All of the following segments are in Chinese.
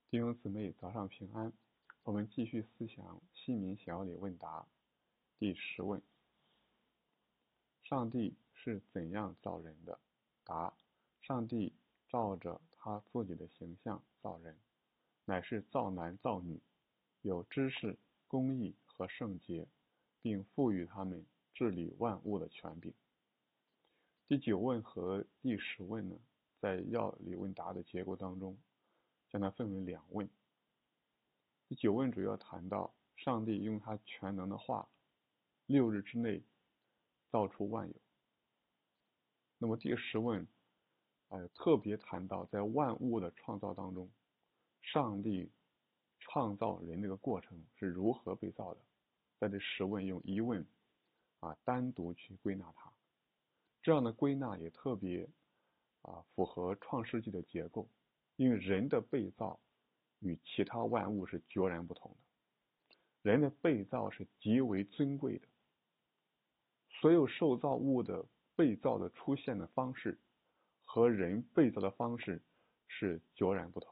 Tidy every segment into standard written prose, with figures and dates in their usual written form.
弟兄姊妹，早上平安。我们继续思想西民小礼问答第10问：上帝是怎样造人的？答：上帝照着他自己的形象造人，乃是造男造女，有知识、公义和圣洁，并赋予他们治理万物的权柄。第9问和第10问呢，在要理问答的结构当中，将它分为2问。第9问主要谈到上帝用他全能的话，6日之内造出万有。那么第10问特别谈到在万物的创造当中，上帝创造人这个过程是如何被造的。在这10问用1问单独去归纳它，这样的归纳也特别符合创世纪的结构，因为人的被造与其他万物是截然不同的。人的被造是极为尊贵的，所有受造物的被造的出现的方式和人被造的方式是截然不同。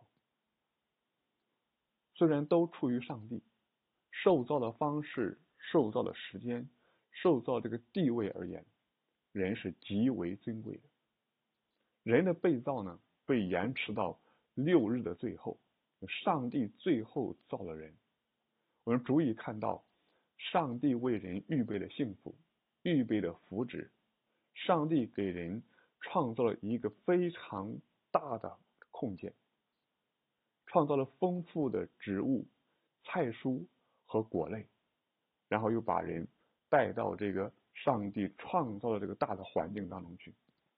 虽然都出于上帝，受造的方式、受造的时间、受造这个地位而言，人是极为尊贵的。人的被造呢，被延迟到6日的最后，上帝最后造了人。我们逐一看到上帝为人预备了幸福，预备了福祉。上帝给人创造了一个非常大的空间，创造了丰富的植物、菜蔬和果类，然后又把人带到这个上帝创造的这个大的环境当中去。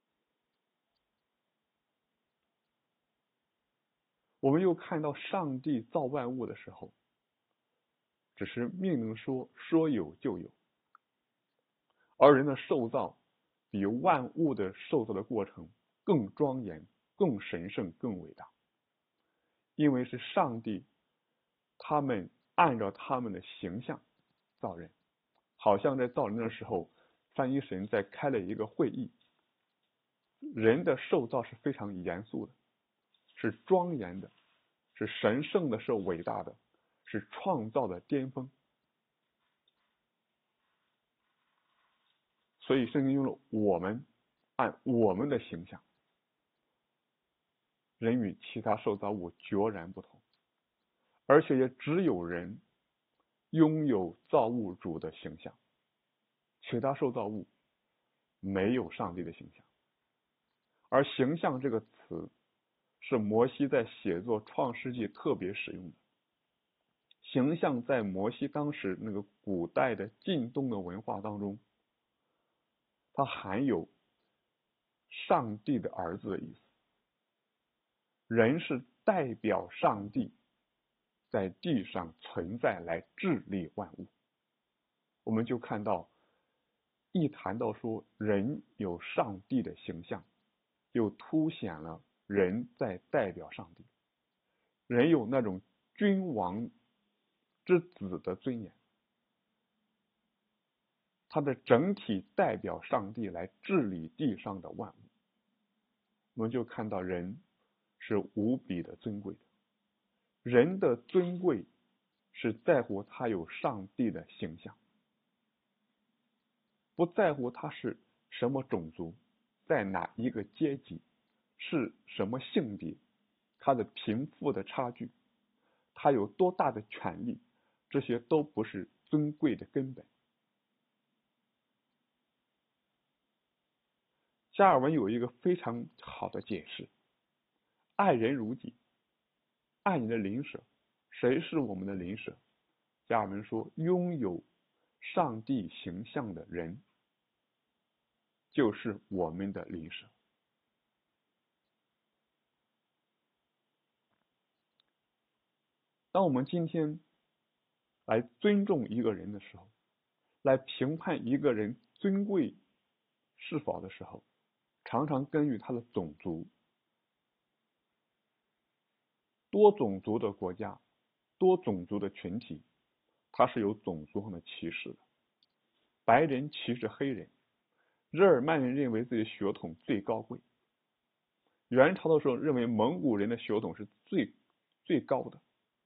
我们又看到上帝造万物的时候，只是命令说有就有，而人的受造比万物的受造的过程更庄严、更神圣、更伟大，因为是上帝他们按照他们的形象造人，好像在造人的时候，三一神在开了一个会议。人的受造是非常严肃的，是庄严的，是神圣的，是伟大的，是创造的巅峰。所以圣经用了我们，按我们的形象。人与其他受造物截然不同，而且也只有人拥有造物主的形象，其他受造物没有上帝的形象。而形象这个词是摩西在写作创世纪特别使用的。形象在摩西当时那个古代的近东的文化当中，它含有上帝的儿子的意思。人是代表上帝在地上存在来治理万物。我们就看到一谈到说人有上帝的形象，就凸显了人在代表上帝，人有那种君王之子的尊严，他的整体代表上帝来治理地上的万物。我们就看到人是无比的尊贵的，人的尊贵是在乎他有上帝的形象，不在乎他是什么种族，在哪一个阶级，是什么性别，他的贫富的差距，他有多大的权利，这些都不是尊贵的根本。加尔文有一个非常好的解释：爱人如己，爱你的邻舍。谁是我们的邻舍？加尔文说，拥有上帝形象的人就是我们的邻舍。当我们今天来尊重一个人的时候，来评判一个人尊贵是否的时候，常常根据他的种族。多种族的国家，多种族的群体，它是有种族上的歧视的。白人歧视黑人，日耳曼人认为自己血统最高贵，元朝的时候认为蒙古人的血统是最最高的。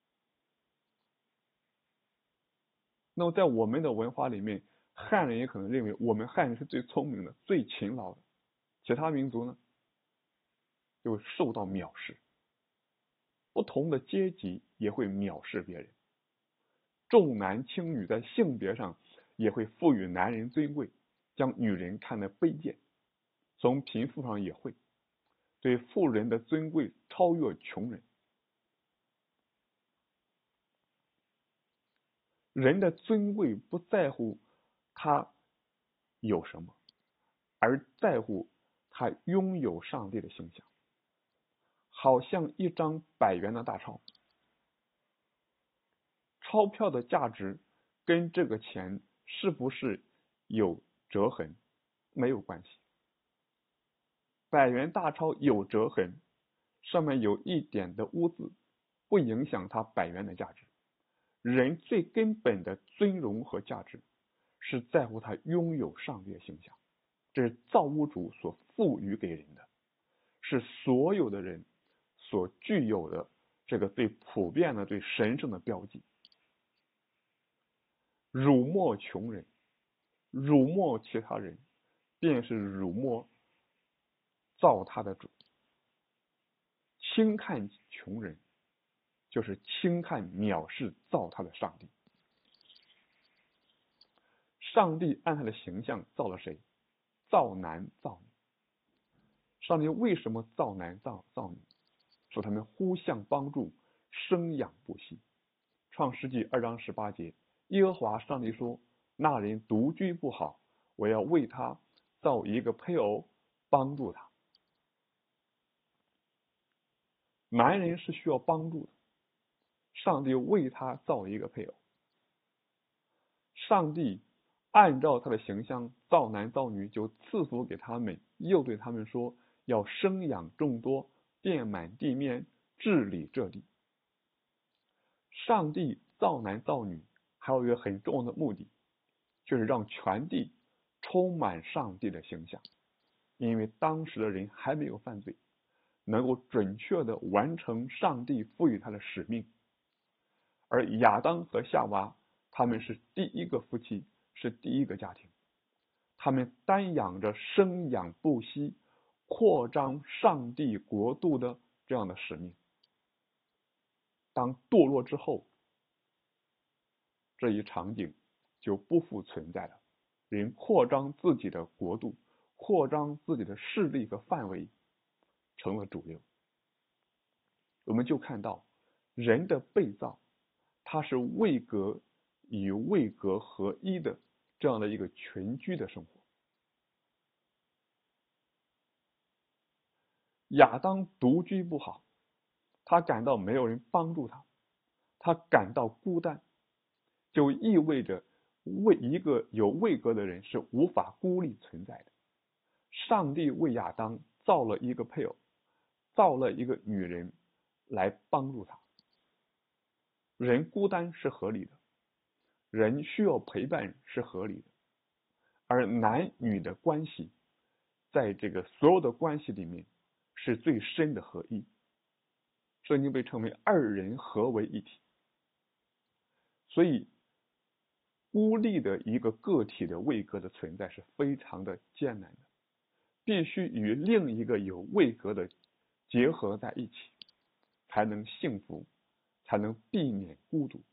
那么在我们的文化里面，汉人也可能认为我们汉人是最聪明的、最勤劳的，其他民族呢就受到藐视，不同的阶级也会藐视别人，重男轻女在性别上也会赋予男人尊贵，将女人看得卑贱，从贫富上也会对富人的尊贵超越穷人。人的尊贵不在乎他有什么，而在乎他拥有上帝的形象。好像一张100元的大钞，钞票的价值跟这个钱是不是有折痕没有关系。100元大钞有折痕，上面有一点的污渍，不影响它100元的价值。人最根本的尊荣和价值是在乎他拥有上帝的形象，这是造物主所赋予给人的，是所有的人所具有的这个最普遍的、最神圣的标记。辱没穷人，辱没其他人，便是辱没造他的主。轻看穷人，就是轻看藐视造他的上帝。上帝按他的形象造了谁？造男造女。上帝为什么造男造女？使他们互相帮助，生养不息。创世纪2章18节，耶和华上帝说，那人独居不好，我要为他造一个配偶，帮助他。男人是需要帮助的，上帝为他造一个配偶。上帝按照他的形象造男造女，就赐福给他们，又对他们说，要生养众多，遍满地面，治理这地。上帝造男造女还有一个很重要的目的，就是让全地充满上帝的形象。因为当时的人还没有犯罪，能够准确的完成上帝赋予他的使命。而亚当和夏娃他们是第一个夫妻，是第一个家庭，他们担养着生养不息、扩张上帝国度的这样的使命。当堕落之后，这一场景就不复存在了，人扩张自己的国度，扩张自己的势力和范围成了主流。我们就看到人的被造，它是位格与位格合一的这样的一个群居的生活。亚当独居不好，他感到没有人帮助他，他感到孤单，就意味着一个有位格的人是无法孤立存在的。上帝为亚当造了一个配偶，造了一个女人来帮助他。人孤单是合理的，人需要陪伴是合理的，而男女的关系在这个所有的关系里面是最深的合一，圣经被称为二人合为一体。所以孤立的一个个体的位格的存在是非常的艰难的，必须与另一个有位格的结合在一起，才能幸福，才能避免孤独。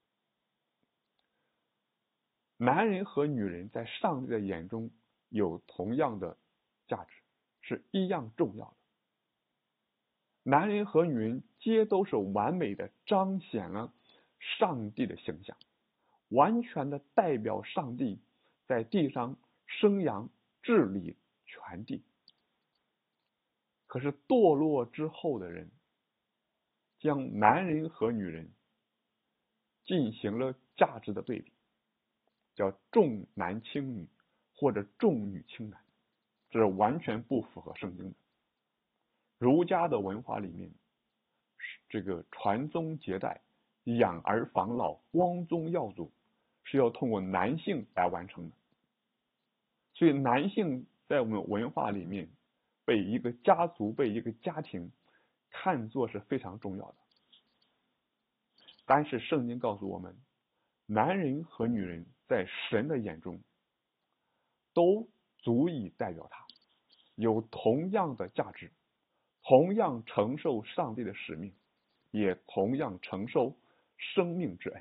男人和女人在上帝的眼中有同样的价值，是一样重要的。男人和女人皆都是完美的彰显了上帝的形象，完全的代表上帝在地上生养治理全地。可是堕落之后的人将男人和女人进行了价值的对比，叫重男轻女或者重女轻男，这是完全不符合圣经的。儒家的文化里面，这个传宗接代、养儿防老、光宗耀祖是要通过男性来完成的。所以男性在我们文化里面被一个家族、被一个家庭看作是非常重要的。 但是圣经告诉我们，男人和女人在神的眼中都足以代表他，有同样的价值，同样承受上帝的使命，也同样承受生命之恩。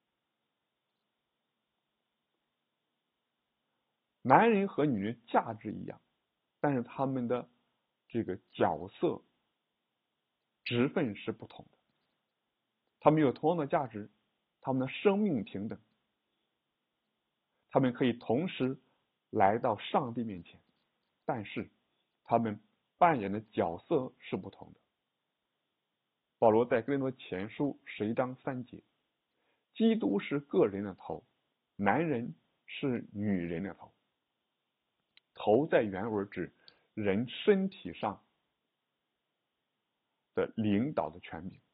男人和女人价值一样，但是他们的这个角色职分是不同的。他们有同样的价值，他们的生命平等，他们可以同时来到上帝面前，但是他们扮演的角色是不同的。保罗在哥林多前书11章3节，基督是个人的头，男人是女人的头。头在原文指人身体上的领导的权柄。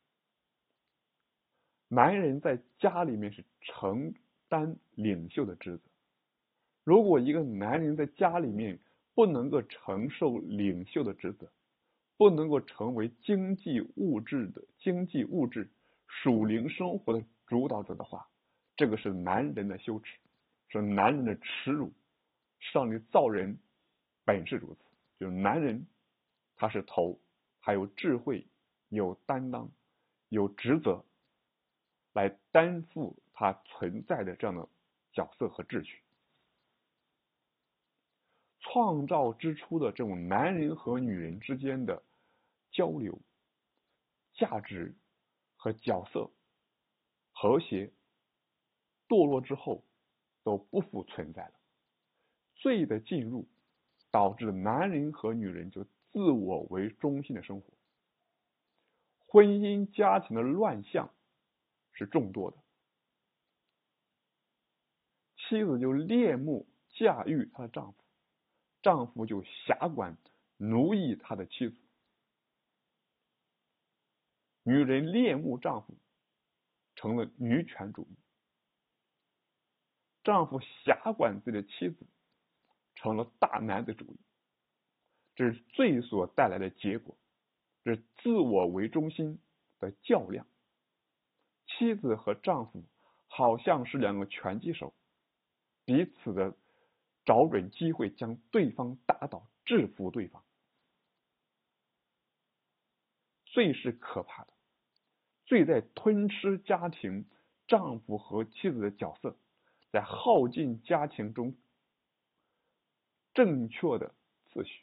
男人在家里面是承担领袖的职责。如果一个男人在家里面不能够承受领袖的职责，不能够成为经济物质属灵生活的主导者的话，这个是男人的羞耻，是男人的耻辱。上帝造人本是如此，就是男人他是头，还有智慧，有担当，有职责来担负他存在的这样的角色和秩序。创造之初的这种男人和女人之间的交流、价值和角色和谐，堕落之后都不复存在了。罪的进入导致男人和女人就自我为中心的生活，婚姻家庭的乱象是众多的，妻子就恋慕驾驭她的丈夫，丈夫就辖管奴役他的妻子。女人恋慕丈夫成了女权主义，丈夫辖管自己的妻子成了大男子主义。这是罪所带来的结果，这是自我为中心的较量。妻子和丈夫好像是两个拳击手，彼此的找准机会将对方打倒，制服对方。罪是可怕的，罪在吞吃家庭丈夫和妻子的角色，在耗尽家庭中正确的次序。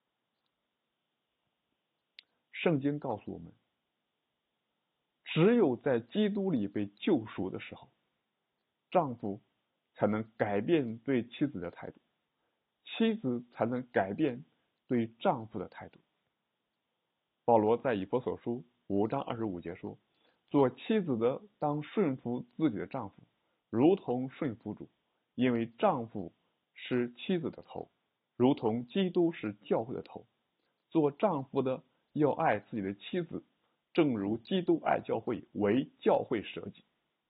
圣经告诉我们，只有在基督里被救赎的时候，丈夫才能改变对妻子的态度，妻子才能改变对丈夫的态度。保罗在以弗所书5章25节说，做妻子的当顺服自己的丈夫，如同顺服主，因为丈夫是妻子的头，如同基督是教会的头。做丈夫的要爱自己的妻子，正如基督爱教会，为教会舍己。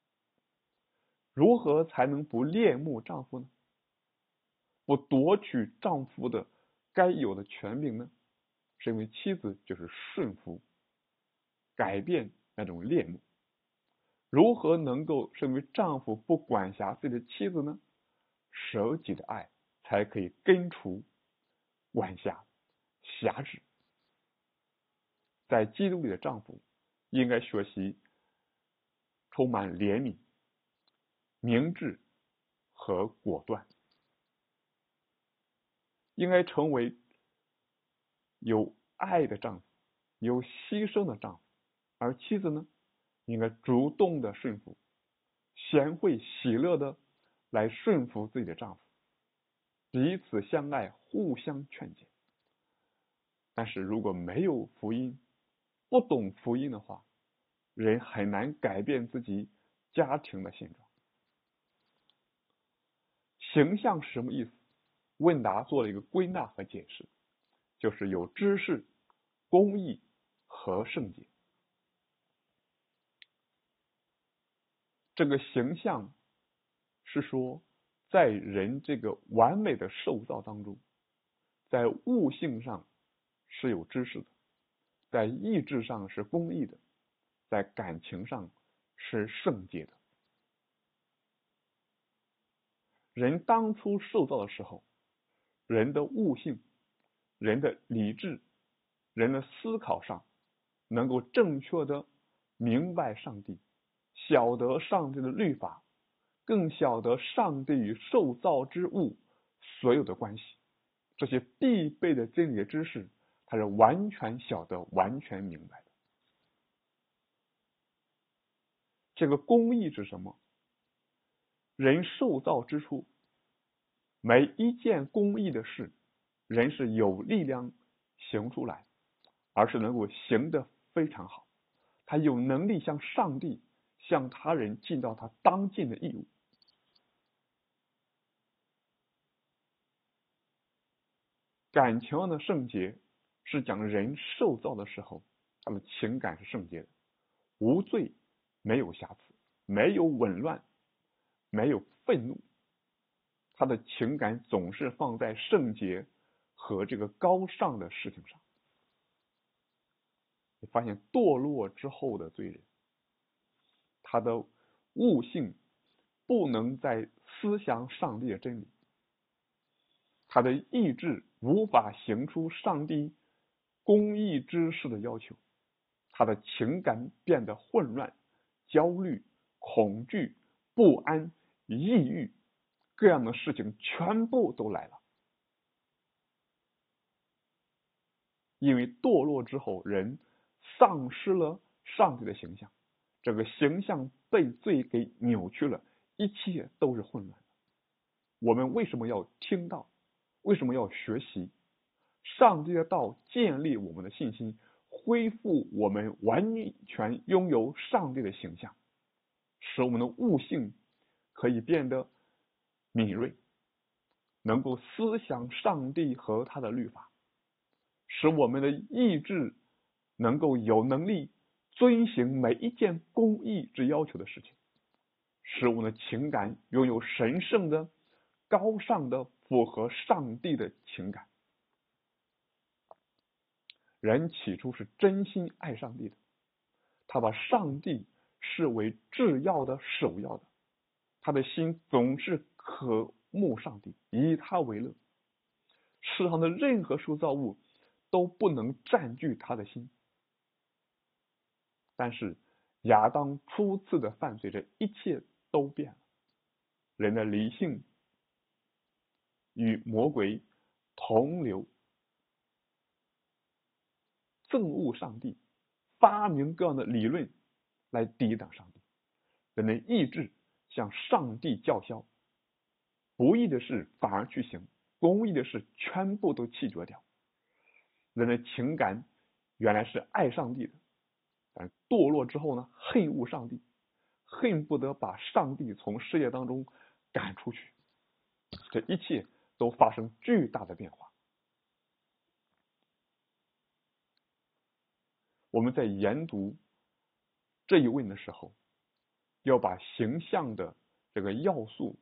如何才能不恋慕丈夫呢？不夺取丈夫的该有的权柄呢？是因为妻子就是顺服，改变那种恋慕。如何能够身为丈夫不管辖自己的妻子呢？舍己的爱才可以根除管辖、辖制。在基督里的丈夫应该学习充满怜悯、明智和果断，应该成为有爱的丈夫，有牺牲的丈夫。而妻子呢，应该主动的顺服，贤惠喜乐的来顺服自己的丈夫，彼此相爱，互相劝解。但是如果没有福音，不懂福音的话，人很难改变自己家庭的现状。形象是什么意思？问答做了一个归纳和解释，就是有知识、公义和圣洁。这个形象是说，在人这个完美的受造当中，在悟性上是有知识的，在意志上是公义的，在感情上是圣洁的。人当初受造的时候，人的悟性、人的理智、人的思考上，能够正确的明白上帝，晓得上帝的律法，更晓得上帝与受造之物所有的关系。这些必备的真理的知识，他是完全晓得、完全明白的。这个公义是什么？人受造之初，每一件公义的事，人是有力量行出来，而是能够行得非常好。他有能力向上帝、向他人尽到他当尽的义务。感情上的圣洁是讲人受造的时候，他的情感是圣洁的，无罪，没有瑕疵，没有紊乱，没有愤怒，他的情感总是放在圣洁和这个高尚的事情上。你发现堕落之后的罪人，他的悟性不能再思想上帝的真理，他的意志无法行出上帝公义之事的要求，他的情感变得混乱、焦虑、恐惧、不安、抑郁，各样的事情全部都来了。因为堕落之后，人丧失了上帝的形象，这个形象被罪给扭曲了，一切都是混乱的。我们为什么要听道？为什么要学习？上帝的道建立我们的信心，恢复我们完全拥有上帝的形象，使我们的悟性可以变得敏锐，能够思想上帝和他的律法，使我们的意志能够有能力遵行每一件公义之要求的事情，使我们的情感拥有神圣的、高尚的、符合上帝的情感。人起初是真心爱上帝的，他把上帝视为至要的、首要的，他的心总是渴慕上帝，以他为乐。世上的任何受造物都不能占据他的心。但是亚当初次的犯罪，这一切都变了。人的理性与魔鬼同流，憎恶上帝，发明各样的理论来抵挡上帝。人的意志向上帝叫嚣，不义的事反而去行，公义的事全部都弃绝掉。人的情感原来是爱上帝的，但堕落之后呢，恨恶上帝，恨不得把上帝从世界当中赶出去。这一切都发生巨大的变化。我们在研读这一问的时候，要把形象的这个要素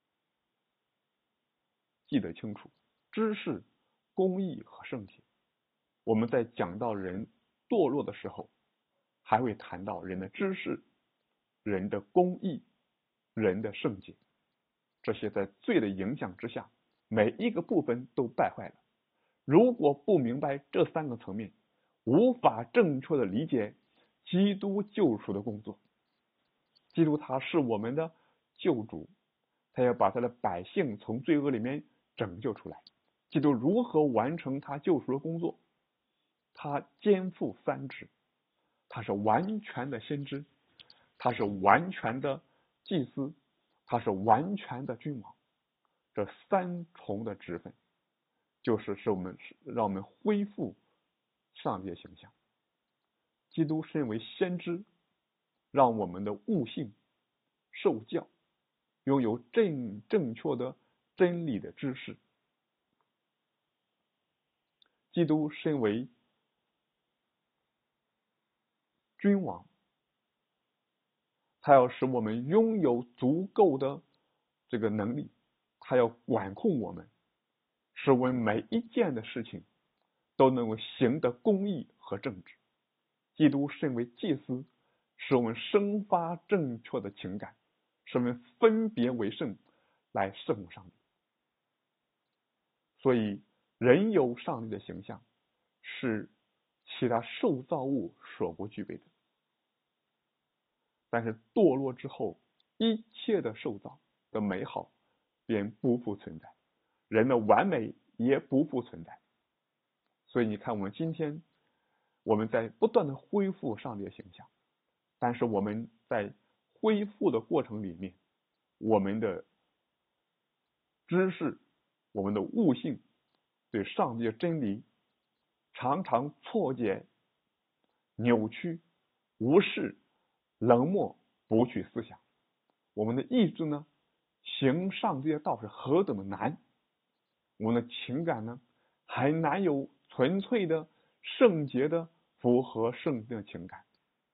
记得清楚，知识、公义和圣洁。我们在讲到人堕落的时候，还会谈到人的知识、人的公义、人的圣洁。这些在罪的影响之下，每一个部分都败坏了。如果不明白这三个层面，无法正确的理解基督救赎的工作。基督他是我们的救主，他要把他的百姓从罪恶里面拯救出来。基督如何完成他救赎的工作？他肩负三职，他是完全的先知，他是完全的祭司，他是完全的君王。这三重的职分，就是让我们恢复上帝的形象。基督身为先知，让我们的悟性受教，拥有正确的真理的知识。基督身为君王，他要使我们拥有足够的这个能力，他要管控我们，使我们每一件的事情都能够行得公义和正直。基督身为祭司， 使我们生发正确的情感，使我们分别为圣，来侍奉上帝。所以人有上帝的形象，是其他受造物所不具备的。但是堕落之后，一切的受造的美好便不复存在，人的完美也不复存在。所以你看，我们今天我们在不断的恢复上帝的形象，但是我们在恢复的过程里面，我们的知识，我们的悟性，对上帝的真理常常错解、扭曲、无视、冷漠，不去思想。我们的意志呢，行上帝的道是何等的难，我们的情感呢，还难有纯粹的、圣洁的、符合圣经的情感。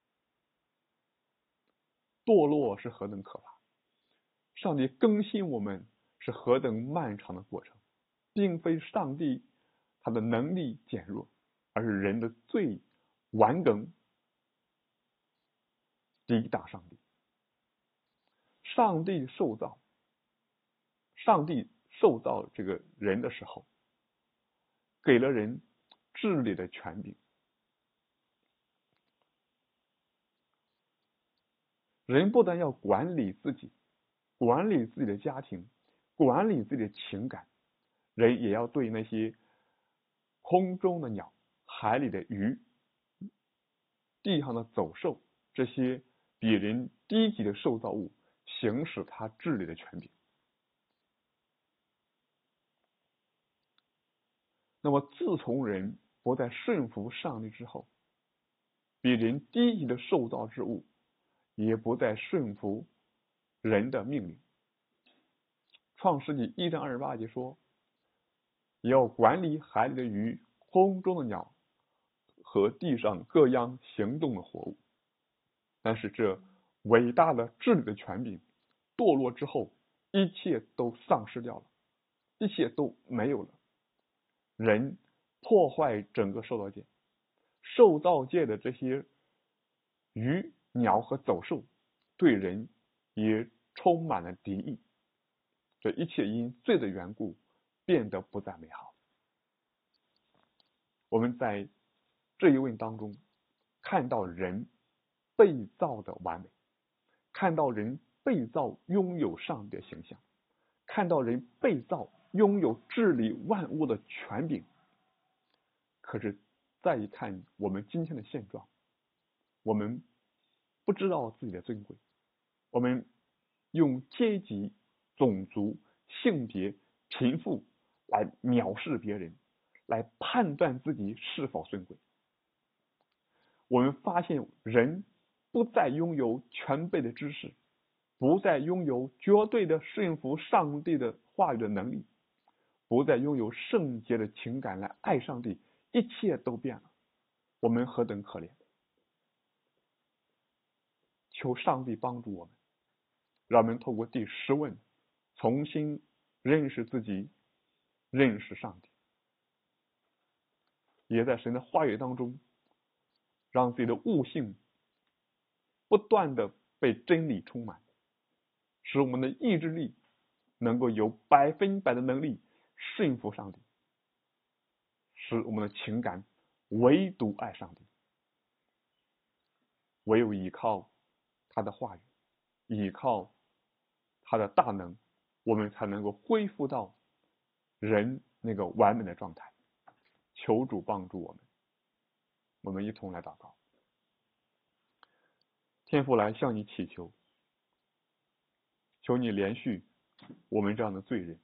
堕落是何等可怕，上帝更新我们是何等漫长的过程，并非上帝他的能力减弱，而是人的罪顽梗抵挡上帝。上帝受造这个人的时候，给了人治理的权柄。人不但要管理自己，管理自己的家庭，管理自己的情感，人也要对那些空中的鸟、海里的鱼、地上的走兽，这些比人低级的受造物行使他治理的权柄。那么自从人不再顺服上帝之后，比人低级的受造之物也不再顺服人的命令。创世纪1章28节说，要管理海里的鱼、空中的鸟和地上各样行动的活物。但是这伟大的治理的权柄堕落之后，一切都丧失掉了，一切都没有了。人破坏整个受造界，受造界的这些鱼、鸟和走兽对人也充满了敌意。这一切因罪的缘故变得不再美好。我们在这一问当中看到人被造的完美，看到人被造拥有上帝的形象，看到人被造拥有治理万物的权柄。可是再一看我们今天的现状，我们不知道自己的尊贵，我们用阶级、种族、性别、贫富来藐视别人，来判断自己是否尊贵。我们发现人不再拥有全备的知识，不再拥有绝对的顺服上帝的话语的能力，不再拥有圣洁的情感来爱上帝，一切都变了。我们何等可怜！求上帝帮助我们，让我们透过第10问重新认识自己，认识上帝，也在神的话语当中让自己的悟性不断的被真理充满，使我们的意志力能够有100%的能力顺服上帝，使我们的情感唯独爱上帝。唯有依靠他的话语，依靠他的大能，我们才能够恢复到人那个完美的状态。求主帮助我们，我们一同来祷告。天父，来向你祈求，求你怜恤我们这样的罪人，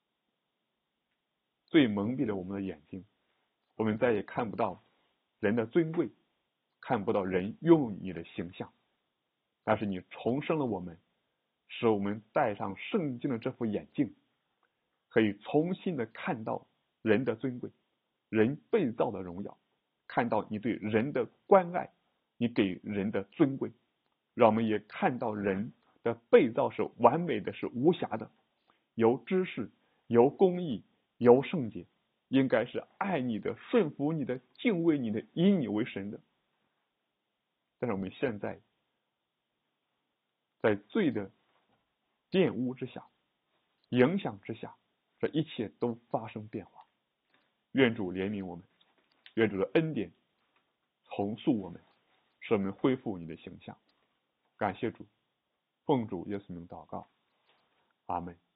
罪蒙蔽了我们的眼睛，我们再也看不到人的尊贵，看不到人拥有你的形象。但是你重生了我们，使我们戴上圣经的这副眼镜，可以重新的看到人的尊贵，人被造的荣耀，看到你对人的关爱，你给人的尊贵，让我们也看到人的被造是完美的，是无瑕的，有知识，有公义，有圣洁，应该是爱你的，顺服你的，敬畏你的，以你为神的。但是我们现在在罪的玷污之下、影响之下，这一切都发生变化。愿主怜悯我们，愿主的恩典重塑我们，使我们恢复你的形象。感谢主，奉主耶稣名祷告，阿门。